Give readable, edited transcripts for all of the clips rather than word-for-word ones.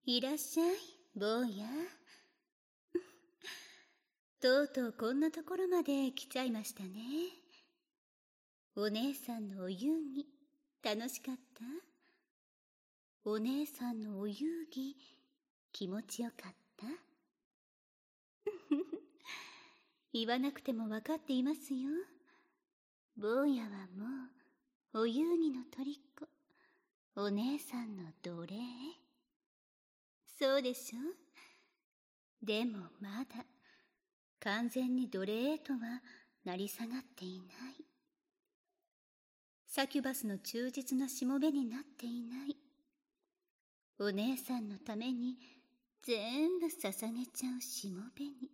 いらっしゃい、坊や。とうとうこんなところまで来ちゃいましたね。お姉さんのお遊戯、楽しかった？お姉さんのお遊戯、気持ちよかった？言わなくても分かっていますよ。坊やはもう、お遊戯の虜、お姉さんの奴隷。そうでしょ？でもまだ、完全に奴隷へとはなり下がっていない。サキュバスの忠実なしもべになっていない。お姉さんのために全部捧げちゃうしもべに。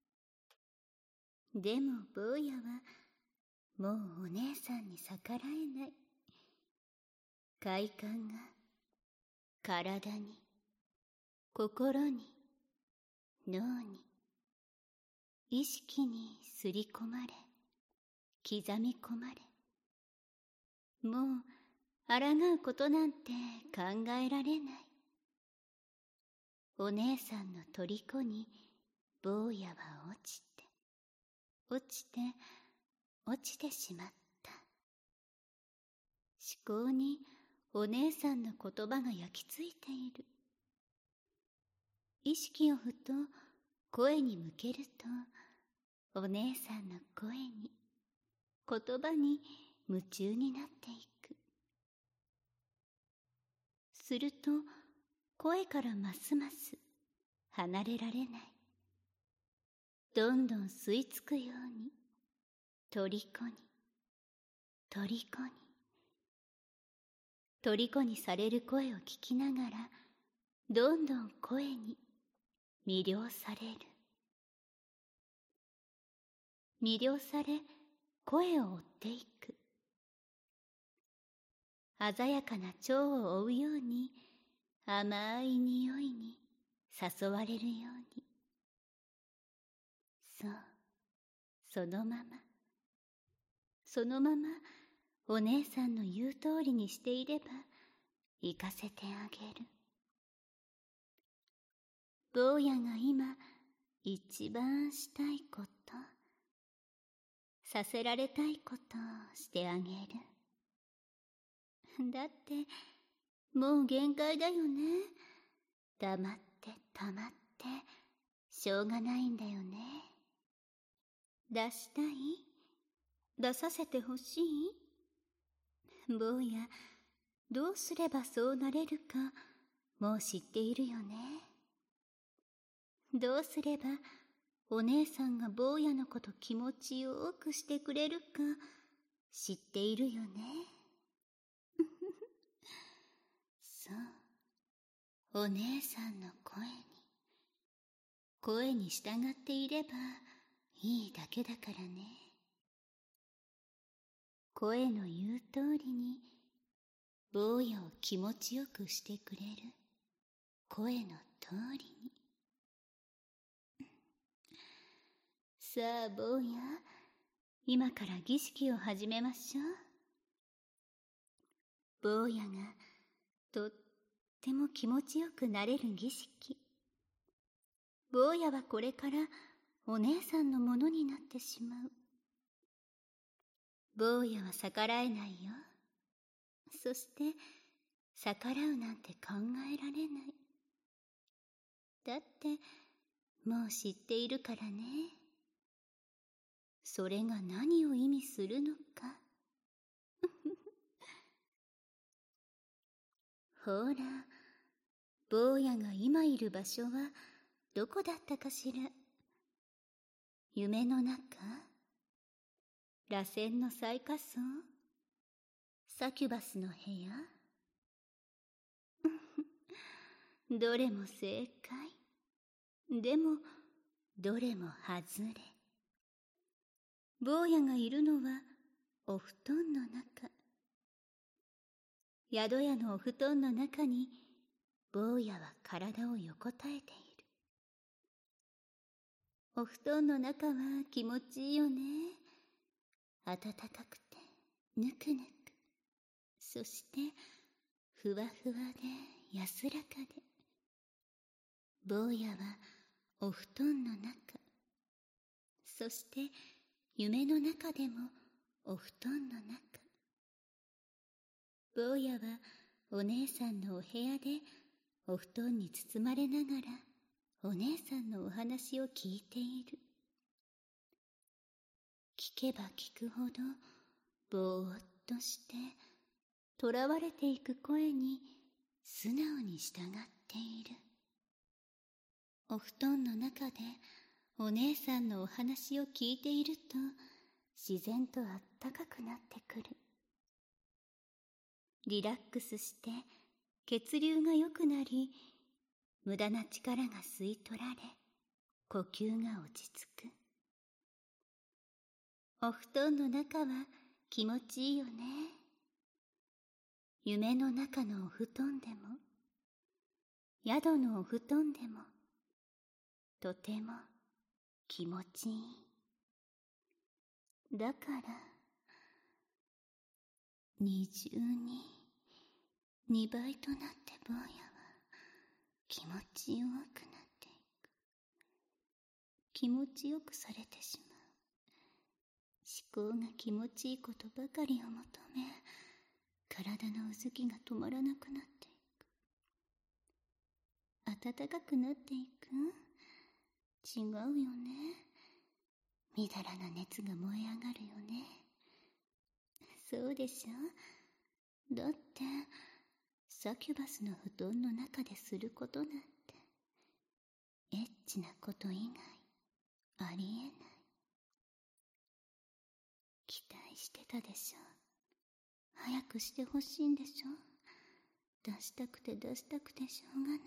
でも坊やはもうお姉さんに逆らえない。快感が体に、心に、脳に、意識にすり込まれ、刻み込まれ、もう抗うことなんて考えられない。お姉さんの虜に坊やは落ちて、落ちて、落ちてしまった。思考にお姉さんの言葉が焼き付いている。意識をふと声に向けると、お姉さんの声に、言葉に夢中になっていく。すると、声からますます離れられない。どんどん吸い付くように、虜に、虜に、虜にされる声を聞きながら、どんどん声に魅了される。魅了され、声を追っていく。鮮やかな蝶を追うように、甘い匂いに誘われるように。そう、そのまま、そのままお姉さんの言う通りにしていれば、行かせてあげる。坊やが今、一番したいこと、させられたいことをしてあげる。だって、もう限界だよね。黙って黙って、しょうがないんだよね。出したい？出させてほしい？坊や、どうすればそうなれるか、もう知っているよね。どうすれば、お姉さんが坊やのこと気持ちよくしてくれるか、知っているよね。そう、お姉さんの声に従っていればいいだけだからね。声の言う通りに、坊やを気持ちよくしてくれる声の通りに。さあ坊や、今から儀式を始めましょう。坊やがとっても気持ちよくなれる儀式。坊やはこれからお姉さんのものになってしまう。坊やは逆らえないよ。そして逆らうなんて考えられない。だってもう知っているからね。それが何を意味するのか。ほら、坊やが今いる場所はどこだったかしら。夢の中？螺旋の最下層？サキュバスの部屋？どれも正解。でも、どれも外れ。坊やがいるのはお布団の中。宿屋のお布団の中に、坊やは体を横たえている。お布団の中は気持ちいいよね。暖かくて、ぬくぬく。そして、ふわふわで安らかで。 坊やはお布団の中、そして夢の中でもお布団の中。坊やはお姉さんのお部屋でお布団に包まれながらお姉さんのお話を聞いている。聞けば聞くほどぼーっとして囚われていく声に素直に従っている。お布団の中でお姉さんのお話を聞いていると自然とあったかくなってくる。リラックスして血流が良くなり、無駄な力が吸い取られ、呼吸が落ち着く。お布団の中は気持ちいいよね。夢の中のお布団でも、宿のお布団でも、とても気持ちいい。だから、二重に2倍となって坊やは気持ちよくなっていく。気持ちよくされてしまう。思考が気持ちいいことばかりを求め、体のうずきが止まらなくなっていく。暖かくなっていく。違うよね。みだらな熱が燃え上がるよね。そうでしょ。だってサキュバスの布団の中ですることなんてエッチなこと以外ありえない。期待してたでしょ。早くしてほしいんでしょ。出したくて出したくてしょうがない。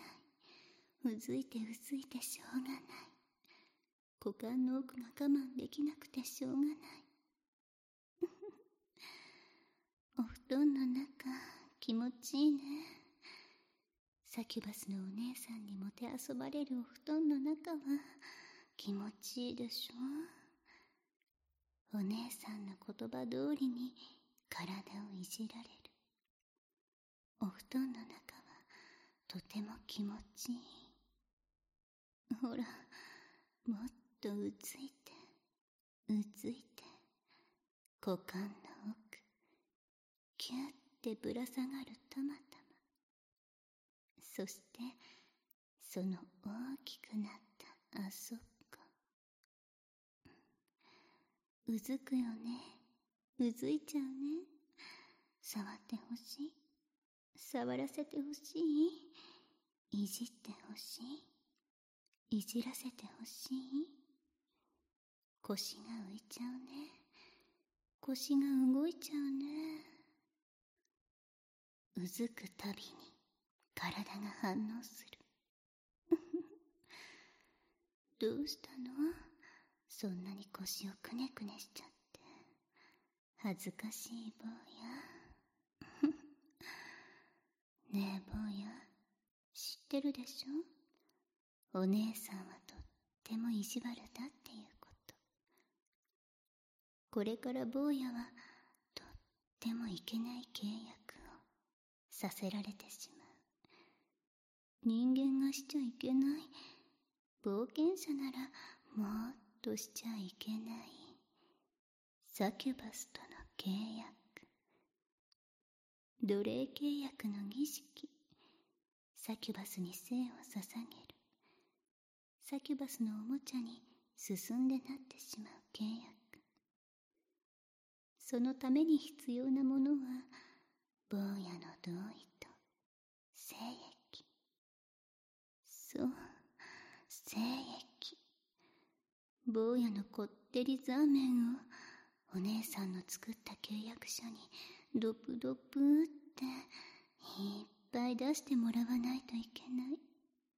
うずいてうずいてしょうがない。股間の奥が我慢できなくてしょうがない。お布団の中気持ちいいね。サキュバスのお姉さんにもてあそばれるお布団の中は気持ちいいでしょ。お姉さんの言葉通りに体をいじられる。お布団の中はとても気持ちいい。ほら、もっとうついて、うついて、股間の奥、キュッてぶら下がるたまたま。そして、その大きくなったあそこ。うずくよね。うずいちゃうね。触ってほしい。触らせてほしい。いじってほしい。いじらせてほしい。腰が浮いちゃうね。腰が動いちゃうね。うずくたびに体が反応する。どうしたの？そんなに腰をくねくねしちゃって。恥ずかしい坊や。ねえ坊や、知ってるでしょ？お姉さんはとっても意地悪だっていうこと。これから坊やはとってもいけない契約をさせられてしまう。人間がしちゃいけない。冒険者ならもっとしちゃいけない。サキュバスとの契約。奴隷契約の儀式。サキュバスに生を捧げる。サキュバスのおもちゃに進んでなってしまう契約。そのために必要なものは坊やの同意と精液。そう、精液。坊やのこってりザーメンをお姉さんの作った契約書にドプドプっていっぱい出してもらわないといけない。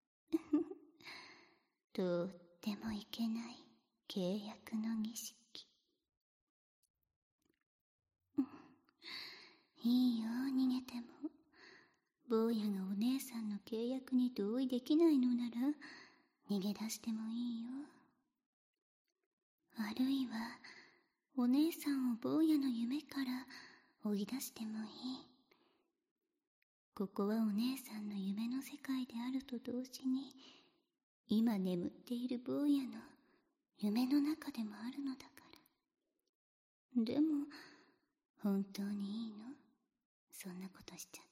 とってもいけない契約の儀式。いいよ、逃げても。坊やがお姉さんの契約に同意できないのなら逃げ出してもいいよ。あるいはお姉さんを坊やの夢から追い出してもいい。ここはお姉さんの夢の世界であると同時に今眠っている坊やの夢の中でもあるのだから。でも、本当にいいの？そんなことしちゃって。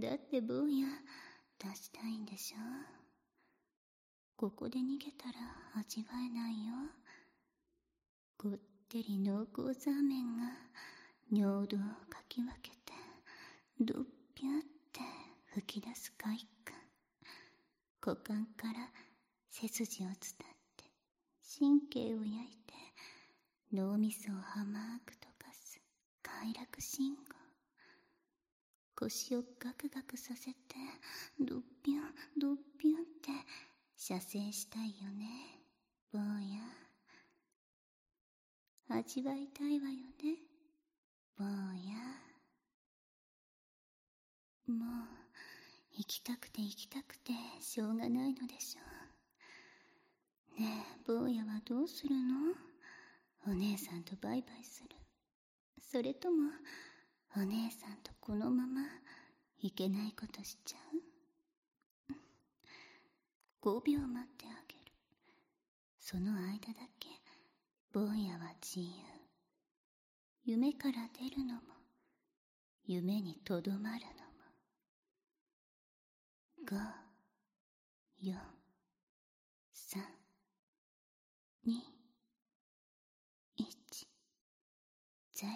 だって坊や、出したいんでしょ？ここで逃げたら味わえないよ。こってり濃厚ザーメンが尿道をかき分けてドッピュって吹き出す快感。股間から背筋を伝って神経を焼いて脳みそを甘く溶かす快楽信号。腰をガクガクさせてドッピュンドッピュンって射精したいよね、坊や。味わいたいわよね、坊や。もう行きたくて行きたくてしょうがないのでしょう。ねえ、坊やはどうするの？お姉さんとバイバイする？それともお姉さんとこのままいけないことしちゃう？5秒待ってあげる。その間だけ坊やは自由。夢から出るのも夢にとどまるのも。5、4、3、2、1、0。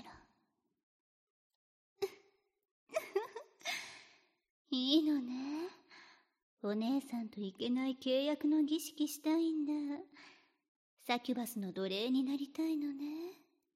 いいのね。お姉さんといけない契約の儀式したいんだ。サキュバスの奴隷になりたいのね。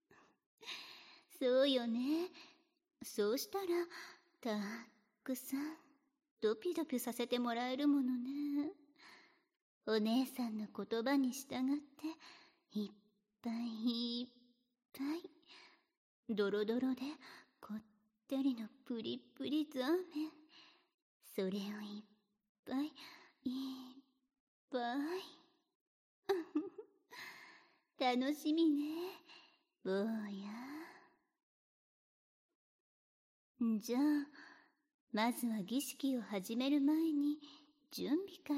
そうよね。そうしたらたくさんドピドピさせてもらえるものね。お姉さんの言葉に従っていっぱいいっぱいドロドロでこってりのプリプリザーメン。それをいっぱいいっぱい楽しみね、坊や。じゃあまずは儀式を始める前に準備から。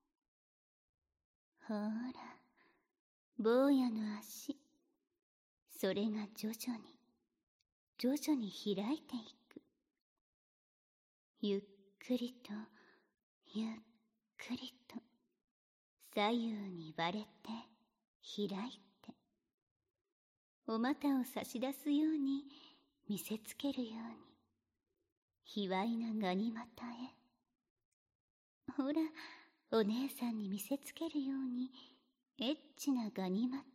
ほら、坊やの足、それが徐々に開いていく。ゆっくりとゆっくりと左右に割れて開いて、お股を差し出すように見せつけるように、卑猥なガニ股へ。ほら、お姉さんに見せつけるようにエッチなガニ股。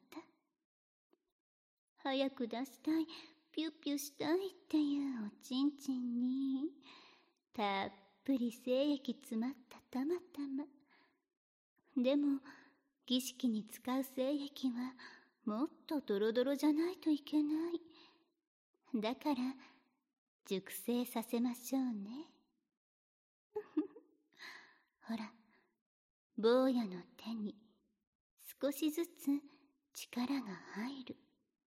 早く出したい、ピュッピュしたいっていうおちんちんにたっぷり精液詰まったたまたま。でも儀式に使う精液はもっとドロドロじゃないといけない。だから熟成させましょうね。ほら、坊やの手に少しずつ力が入る。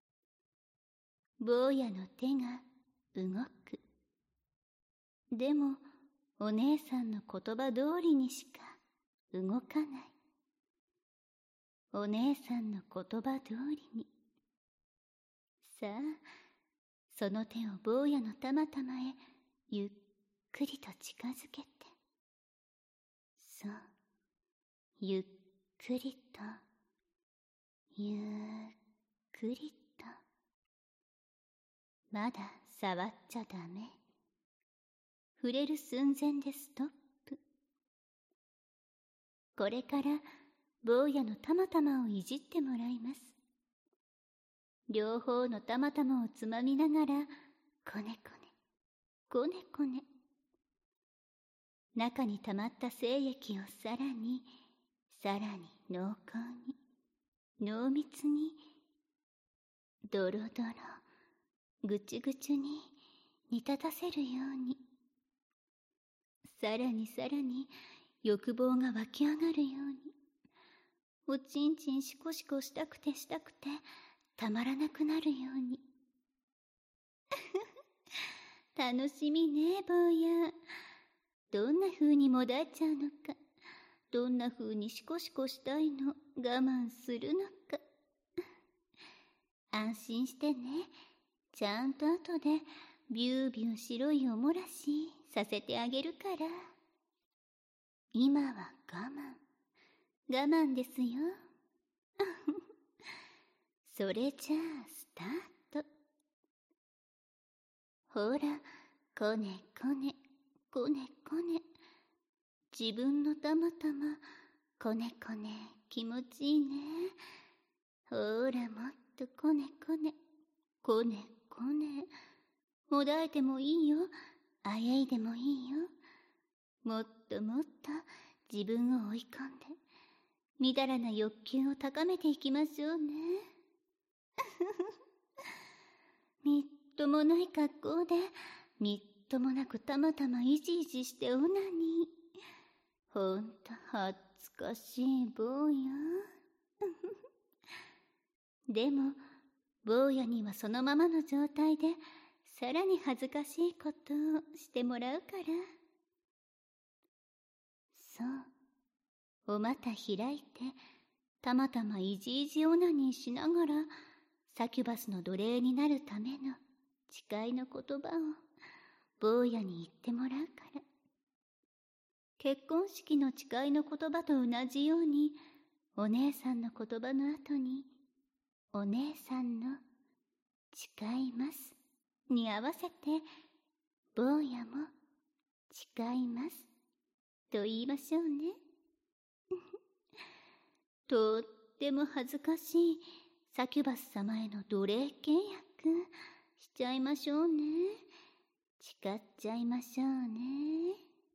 坊やの手が動く。でもお姉さんの言葉通りにしか動かない。お姉さんの言葉通りに。さあ、その手を坊やのたまたまへゆっくりと近づけて。そう、ゆっくりと、ゆっくりと。まだ触っちゃダメ。触れる寸前でストップ。これから坊やのたまたまをいじってもらいます。両方のたまたまをつまみながらこねこね。中に溜まった精液をさらに濃厚に、濃密に、ドロドロ、ぐちぐちに煮立たせるように。さらに欲望が湧き上がるように。おちんちんシコシコしたくてたまらなくなるように。楽しみね、坊や。どんな風にもだえちゃうのかどんな風にシコシコしたいの我慢するのか。安心してね。ちゃんと後でビュービュー白いおもらしさせてあげるから。今は我慢ですよ。それじゃあスタート。ほら、こねこねこねこね、自分のたまたまこねこね気持ちいいね。ほら、もっとこねこねこねこね、もだえてもいいよ、あえいでもいいよ。もっともっと自分を追い込んでみだらな欲求を高めていきましょうね。みっともない格好でみっともなくたまたまいじいじしてオナニー。ほんと恥ずかしい坊や。でも坊やにはそのままの状態でさらに恥ずかしいことをしてもらうから。そう、お股開いてたまたまいじいじオナニーしながらサキュバスの奴隷になるための誓いの言葉を坊やに言ってもらうから。結婚式の誓いの言葉と同じように、お姉さんの言葉の後にお姉さんの誓いますに合わせて坊やも誓いますと言いましょうね。とっても恥ずかしいサキュバス様への奴隷契約しちゃいましょうね。誓っちゃいましょうね。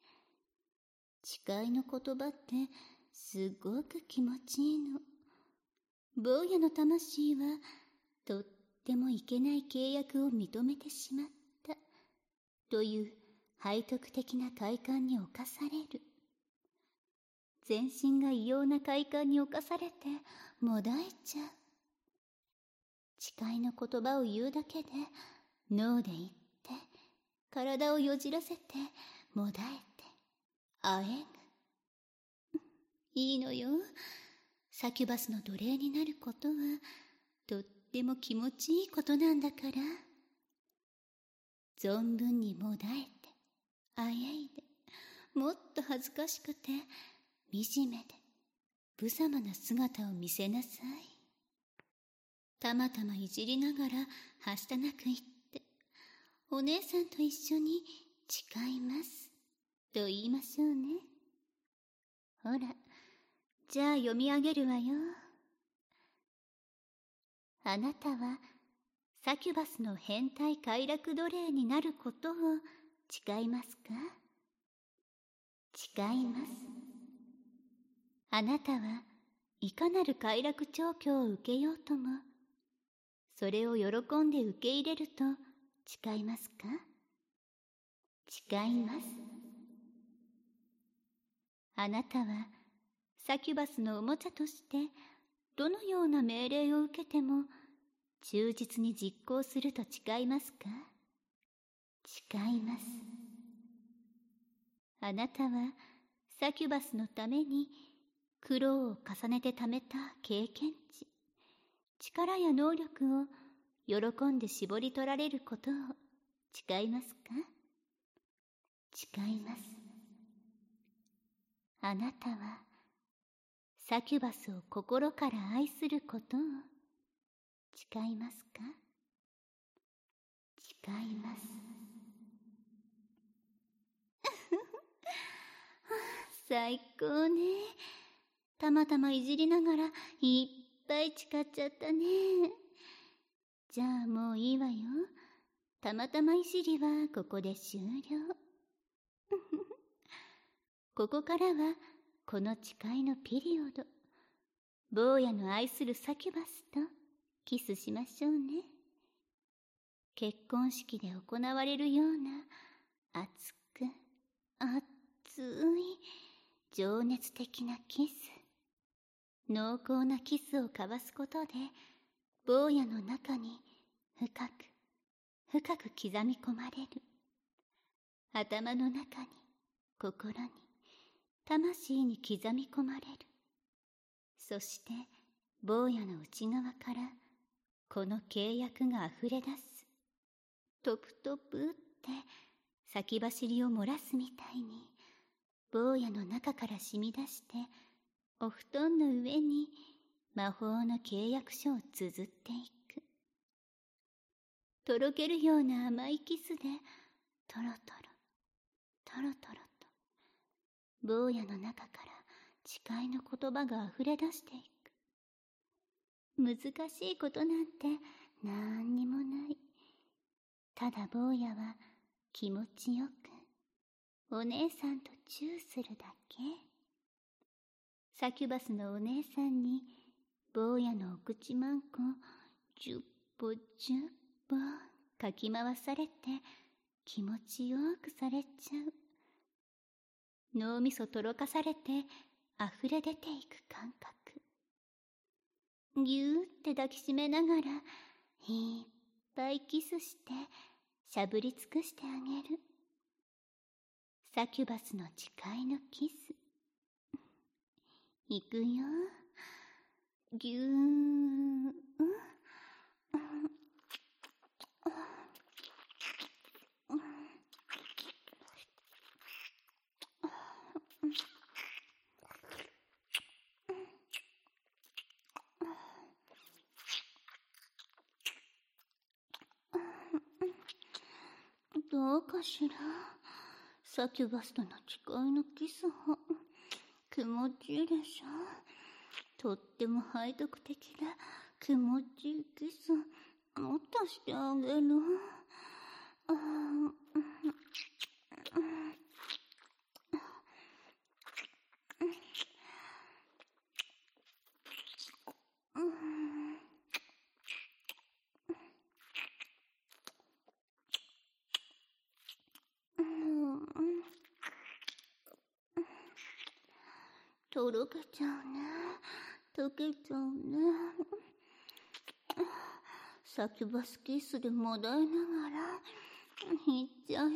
誓いの言葉ってすごく気持ちいいの。坊やの魂はとってもいけない契約を認めてしまったという背徳的な快感に侵される。全身が異様な快感に侵されてもだえちゃう。誓いの言葉を言うだけで脳で言って体をよじらせてもだえてあえぐ。いいのよ。サキュバスの奴隷になることはとっても気持ちいいことなんだから。存分にもだえてあえいで、もっと恥ずかしくて惨めで無様な姿を見せなさい。たまたまいじりながらはしたなく言って、お姉さんと一緒に誓いますと言いましょうね。ほら、じゃあ読み上げるわよ。あなたはサキュバスの変態快楽奴隷になることを誓いますか？誓います。あなたはいかなる快楽調教を受けようとも、それを喜んで受け入れると誓いますか？誓います。あなたはサキュバスのおもちゃとしてどのような命令を受けても忠実に実行すると誓いますか？誓います。あなたはサキュバスのために苦労を重ねて貯めた経験値、力や能力を喜んで絞り取られることを誓いますか？誓います。あなたはサキュバスを心から愛することを誓いますか？誓います。最高ね。たまたまいじりながらいっぱい誓っちゃったね。じゃあもういいわよ。たまたまいじりはここで終了。ここからはこの誓いのピリオド。坊やの愛するサキュバスとキスしましょうね。結婚式で行われるような熱く熱い情熱的なキス、濃厚なキスを交わすことで坊やの中に深く深く刻み込まれる。頭の中に心に魂に刻み込まれる。そして坊やの内側からこの契約があふれ出す。トプトプって先走りを漏らすみたいに、坊やの中から染み出してお布団の上に魔法の契約書を綴っていく。とろけるような甘いキスでトロトロトロトロと坊やの中から誓いの言葉があふれ出していく。難しいことなんてなんにもない。ただ坊やは気持ちよくお姉さんとチューするだけ。サキュバスのお姉さんに坊やのお口まんこジュッポジュッポかき回されて気持ちよくされちゃう。脳みそとろかされてあふれ出ていく感覚。ぎゅーって抱きしめながらいっぱいキスしてしゃぶり尽くしてあげる。サキュバスの誓いのキス。いくよ。ぎゅー。どうかしら。サキュバスとの誓いのキスは気持ちいいでしょ。とっても背徳的で気持ちいいキスもっとしてあげる。とろけちゃうね。溶けちゃうね。サキュバスキスでもだえながらいっちゃう。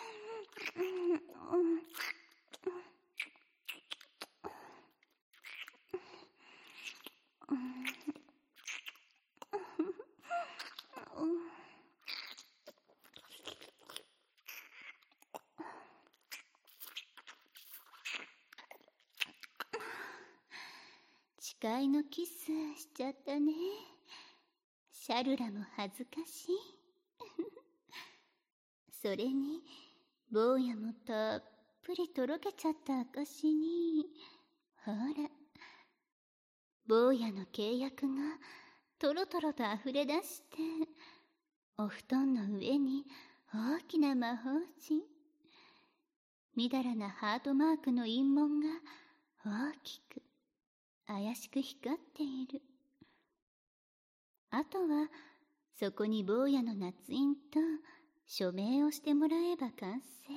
誓いのキスしちゃったね。シャルラも恥ずかしい。それに坊やもたっぷりとろけちゃった証に、ほら坊やの契約がとろとろとあふれ出して、お布団の上に大きな魔法陣、みだらなハートマークの印文が大きく怪しく光っている。あとはそこに坊やの捺印と署名をしてもらえば完成。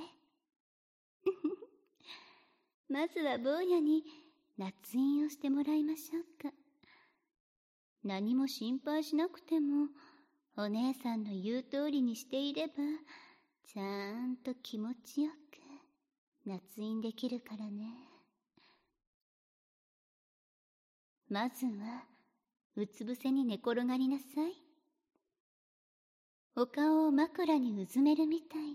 まずは坊やに捺印をしてもらいましょうか。何も心配しなくてもお姉さんの言う通りにしていればちゃんと気持ちよく捺印できるからね。まずはうつ伏せに寝転がりなさい。お顔を枕にうずめるみたいに。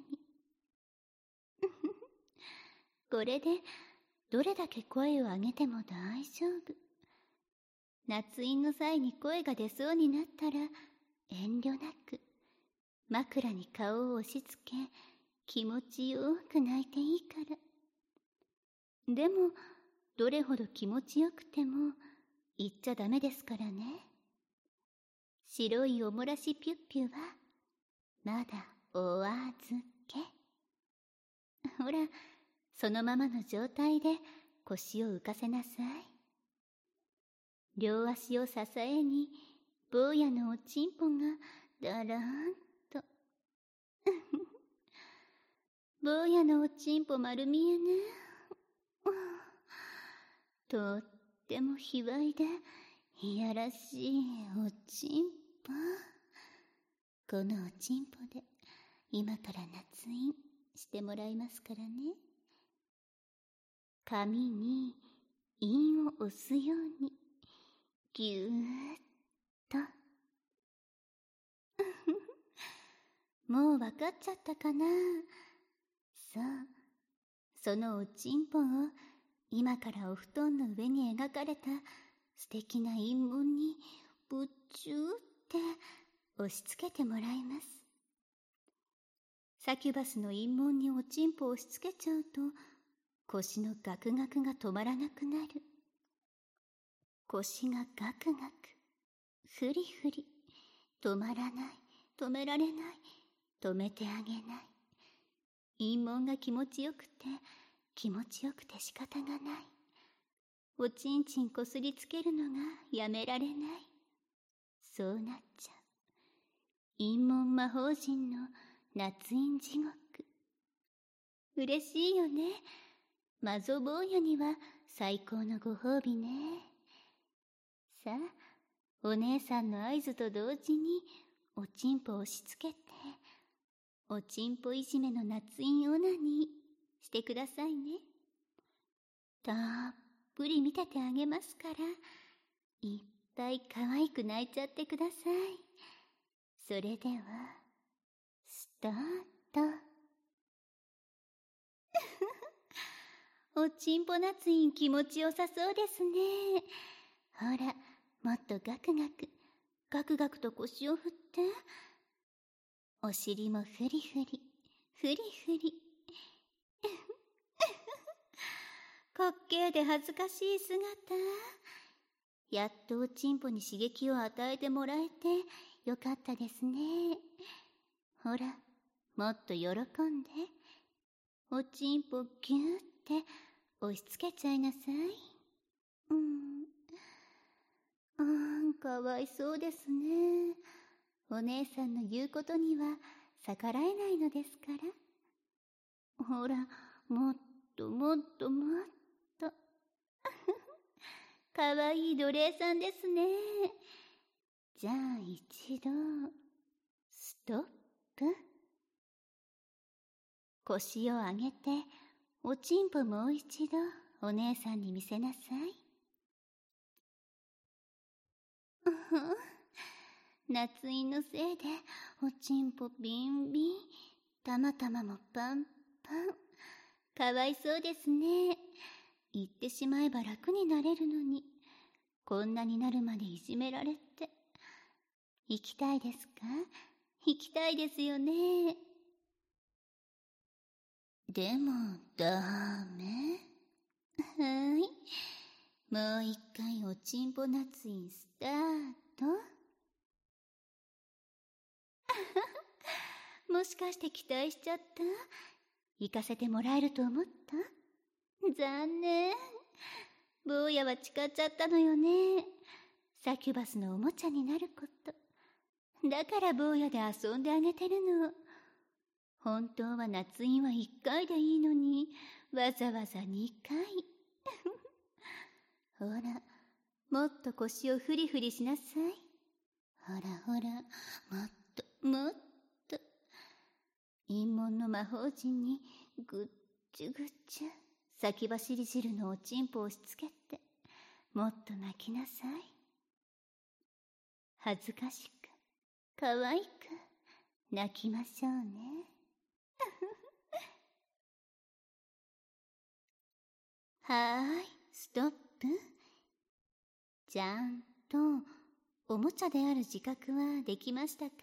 これでどれだけ声を上げても大丈夫。捺印の際に声が出そうになったら遠慮なく枕に顔を押し付け気持ちよく泣いていいから。でもどれほど気持ちよくても言っちゃダメですからね。白いおもらしピュッピュはまだお預け。ほら、そのままの状態で腰を浮かせなさい。両足を支えに坊やのおちんぽがだらーんと。坊やのおちんぽ丸見えね。とっても卑猥でいやらしいおちんぽ。このおちんぽで今から捺印してもらいますからね。 紙に印を押すようにぎゅーっと。もうわかっちゃったかな。そう、そのおちんぽを今からお布団の上に描かれた素敵な印文にぶっちゅーって押し付けてもらいます。サキュバスの印文におちんぽを押し付けちゃうと、腰のガクガクが止まらなくなる。腰がガクガク、フリフリ、止まらない、止められない、止めてあげない。印文が気持ちよくて仕方がない。おちんちんこすりつけるのがやめられない。そうなっちゃう。印文魔法陣の夏印地獄。嬉しいよね。魔女坊やには最高のご褒美ね。さあ、お姉さんの合図と同時におちんぽを押し付けて、おちんぽいじめの夏印オナにしてくださいね。たっぷり見ててあげますから、いっぱい可愛く泣いちゃってください。それでは、スタート。おちんぽ夏印気持ちよさそうですね。ほら、もっとガクガク、ガクガクと腰を振って。お尻もフリフリ、フリフリ。滑稽で恥ずかしい姿。やっとおちんぽに刺激を与えてもらえてよかったですね。ほら、もっと喜んで。おちんぽギューって押し付けちゃいなさい。かわいそうですね。お姉さんの言うことには逆らえないのですから。ほら、もっともっともっと。かわいい奴隷さんですね。じゃあ一度、ストップ。腰を上げて、おちんぽもう一度お姉さんに見せなさい。夏印のせいでおちんぽビンビン、たまたまもパンパン。かわいそうですね。言ってしまえば楽になれるのに、こんなになるまでいじめられて。行きたいですか？行きたいですよね。でもダメ。はい、もう一回おちんぽ夏印スタート。もしかして期待しちゃった？行かせてもらえると思った？残念。坊やは誓っちゃったのよね。サキュバスのおもちゃになること。だから坊やで遊んであげてるの。本当は夏印は1回でいいのに、わざわざ2回。ほら、もっと腰をフリフリしなさい。ほらほら、もっともっと。陰門の魔法陣にぐっちゅぐっちゅ、先走り汁のおちんぽを押しつけて、もっと泣きなさい。恥ずかしく、かわいく、泣きましょうね。はーい、ストップ。ちゃんとおもちゃである自覚はできましたか？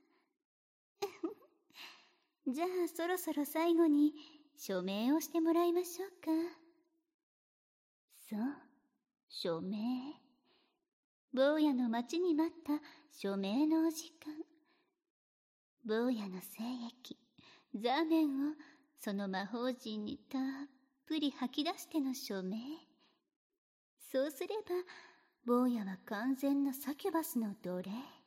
じゃあそろそろ最後に署名をしてもらいましょうか。そう、署名。坊やの待ちに待った署名のお時間。坊やの精液、ザーメンをその魔法陣にたっぷり吐き出しての署名。そうすれば、坊やは完全なサキュバスの奴隷。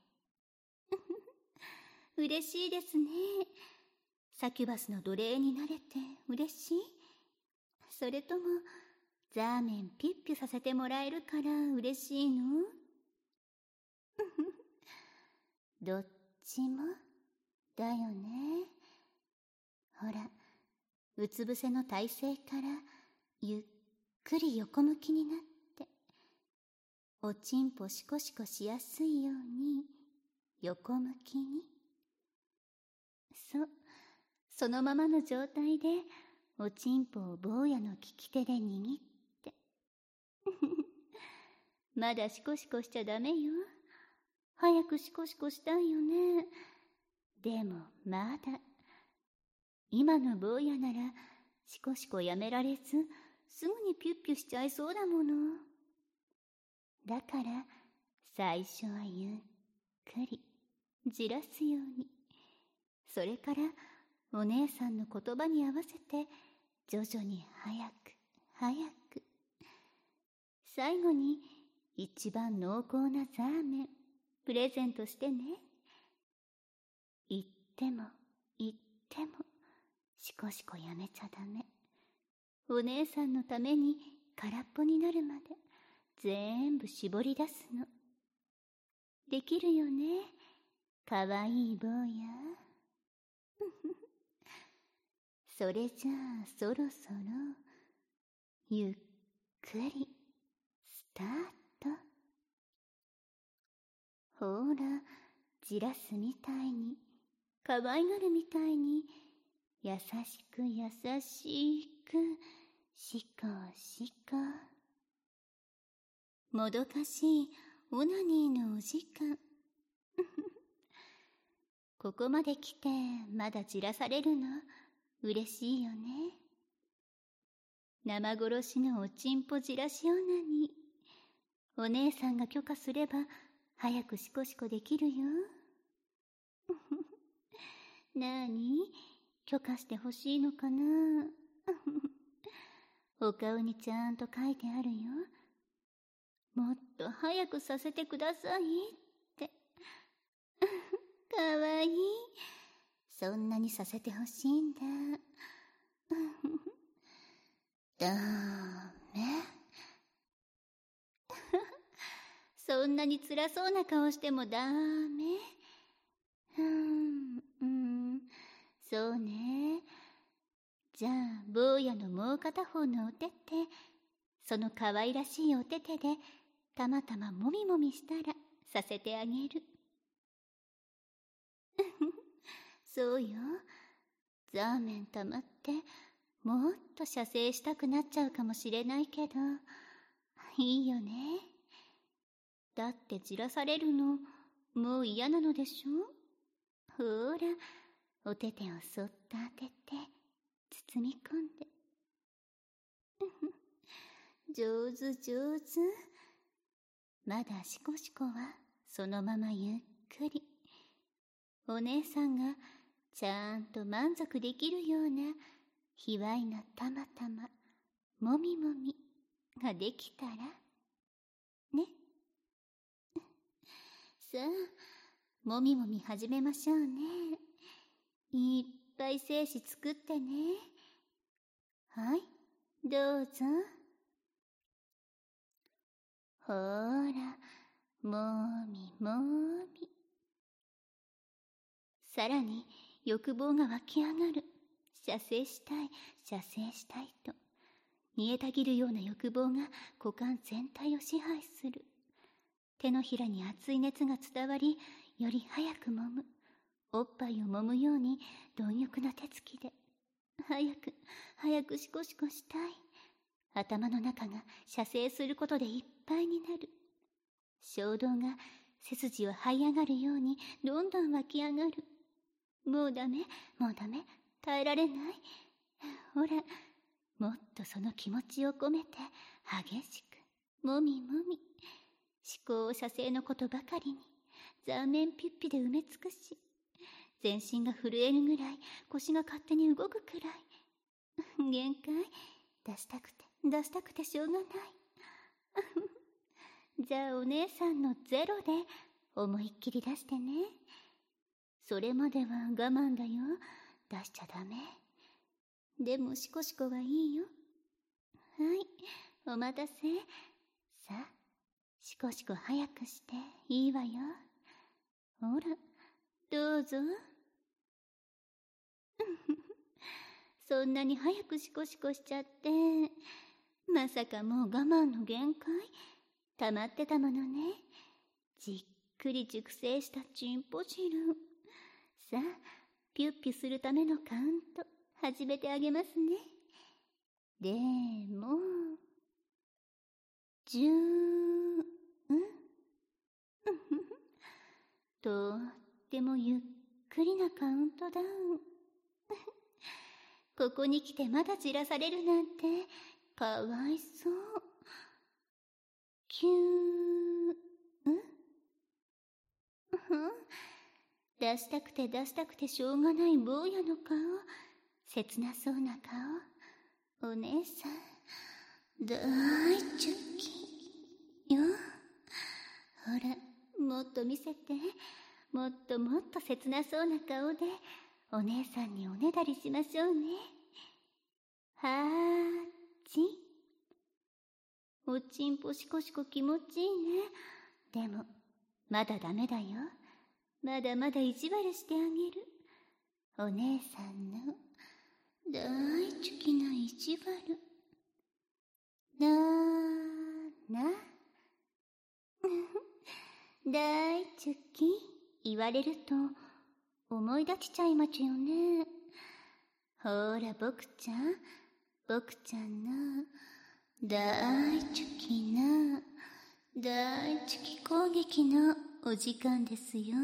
嬉しいですね。サキュバスの奴隷になれて嬉しい？それとも、ザーメンピッピュさせてもらえるから嬉しいの？どっちもだよね。ほら、うつ伏せの体勢からゆっくり横向きになって、おちんぽシコシコしやすいように横向きに。そのままの状態でおちんぽを坊やの利き手で握って。まだシコシコしちゃダメよ。早くシコシコしたいよね。でもまだ。今の坊やならシコシコやめられず、すぐにピュッピュしちゃいそうだもの。だから最初はゆっくりじらすように。それからお姉さんの言葉に合わせて徐々に早く早く。最後に一番濃厚なザーメンプレゼントしてね。言っても言ってもシコシコやめちゃダメ。お姉さんのために空っぽになるまで全部絞り出すの。できるよね、かわいい坊や。それじゃあそろそろゆっくりスタート。ほら、じらすみたいに、かわいがるみたいに、優しく優しく、しこしこ。もどかしいオナニーのお時間。ここまで来てまだじらされるの嬉しいよね。生殺しのおちんぽじらしオナニー。お姉さんが許可すれば早くシコシコできるよ。なあに、許可してほしいのかな。お顔にちゃんと書いてあるよ。もっと早くさせてくださいって。かわいい。そんなにさせてほしいんだ。ダメ。そんなに辛そうな顔してもダメ。そうね。じゃあ坊やのもう片方のお手手、その可愛らしいお手手でたまたまもみもみしたらさせてあげる。そうよ。ザーメンたまってもっと射精したくなっちゃうかもしれないけど、いいよね。だってじらされるのもう嫌なのでしょ。ほら、お手手をそっと当てて包み込んで。上手上手。まだシコシコはそのままゆっくり。お姉さんがちゃんと満足できるような卑猥なたまたまもみもみができたらね。さあ、もみもみ始めましょうね。いっぱい精子作ってね。はい、どうぞ。ほら、もみもみ。さらに欲望が湧き上がる。射精したい、射精したいと。煮えたぎるような欲望が股間全体を支配する。手のひらに熱い熱が伝わり、より早く揉む。おっぱいを揉むように貪欲な手つきで。早くシコシコしたい。頭の中が射精することでいっぱいになる。衝動が背筋を這い上がるようにどんどん湧き上がる。もうダメ、耐えられない。ほら、もっとその気持ちを込めて激しくもみもみ。思考を射精のことばかりにザーメンピュッピで埋め尽くし、全身が震えるぐらい腰が勝手に動くくらい。限界。出したくてしょうがない。じゃあお姉さんのゼロで思いっきり出してね。それまでは我慢だよ。出しちゃダメ。でもシコシコはいいよ。はい、お待たせ。さあ、シコシコ早くしていいわよ。ほら、どうぞ。そんなに早くシコシコしちゃって、 まさかもう我慢の限界溜まってたものね。じっくり熟成したチンポ汁。さあ、ピュッピュするためのカウント始めてあげますね。でも、とってもゆっくりなカウントダウン。ここに来てまだじらされるなんてかわいそう。出したくてしょうがない坊やの顔。切なそうな顔。お姉さん、大チュキよ。ほら、もっと見せて。もっともっと切なそうな顔でお姉さんにおねだりしましょうね。おちんぽしこしこ気持ちいいね。でもまだダメだよ。まだまだ意地悪してあげる。お姉さんの大好きな意地悪。大好き言われると思い出しちゃいまちよね。ほら僕ちゃんの大好きな大好き攻撃のお時間ですよ。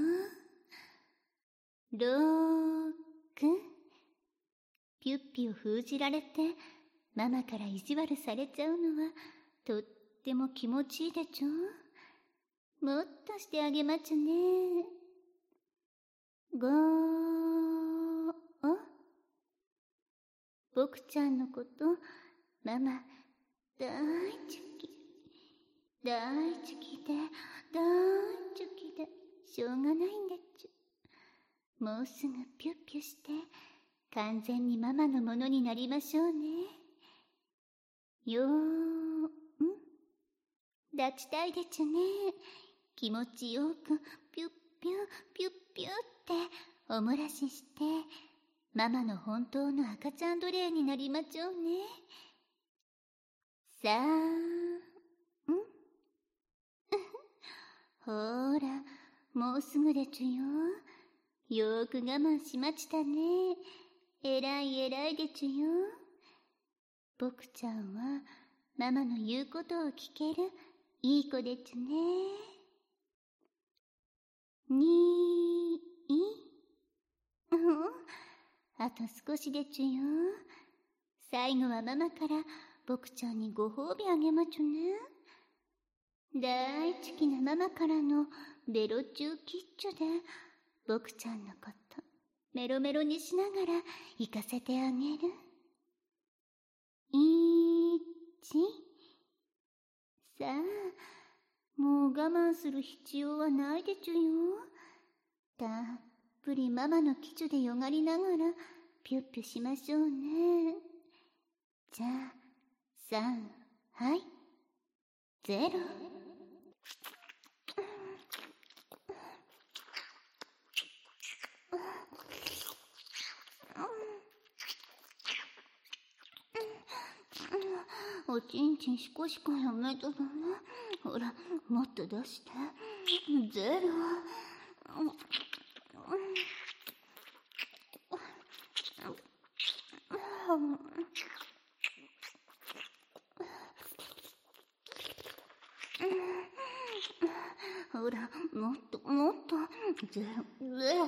ピュッピを封じられてママから意地悪されちゃうのはとっても気持ちいいでちょ。もっとしてあげまちゅね。僕ちゃんのことママ大好きでしょうがないんでちゅ。もうすぐピュッピュして完全にママのものになりましょうね。抱きたいでちゅね。気持ちよくピュッピュっておもらししてママの本当の赤ちゃん奴隷になりまちょうね。ほーら、もうすぐでちゅよ。よーく我慢しましたね。えらいでちゅよ。僕ちゃんはママの言うことを聞けるいい子でちゅね。あと少しでちゅよ。最後はママから僕ちゃんにご褒美あげまちゅね。大好きなママからのベロチューキッチュで僕ちゃんのことメロメロにしながら行かせてあげる。さあ、もう我慢する必要はないでちゅよ。たっぷりママのキチュでよがりながらピュッピュしましょうね。じゃあ3、はい、0。おちんちんしこしこやめたのね。ほら、もっと出して。0。ほら、もっと。ゼロ。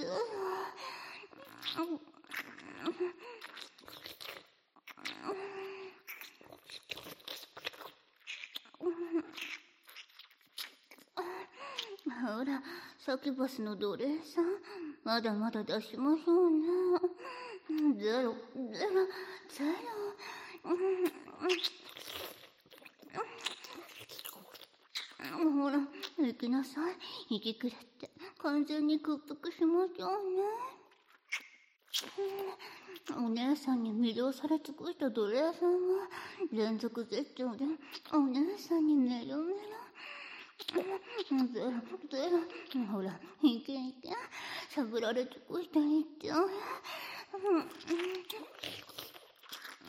ほら、サキュバスの奴隷さん、まだまだ出しましょうね。0。ほら、行きなさい。行きくれって完全に屈服しましょうね。お姉さんに魅了され尽くした奴隷さんは連続絶頂でお姉さんにメロメロ。ゼロ。ほら、いけ。しゃぶられ尽くした一丁。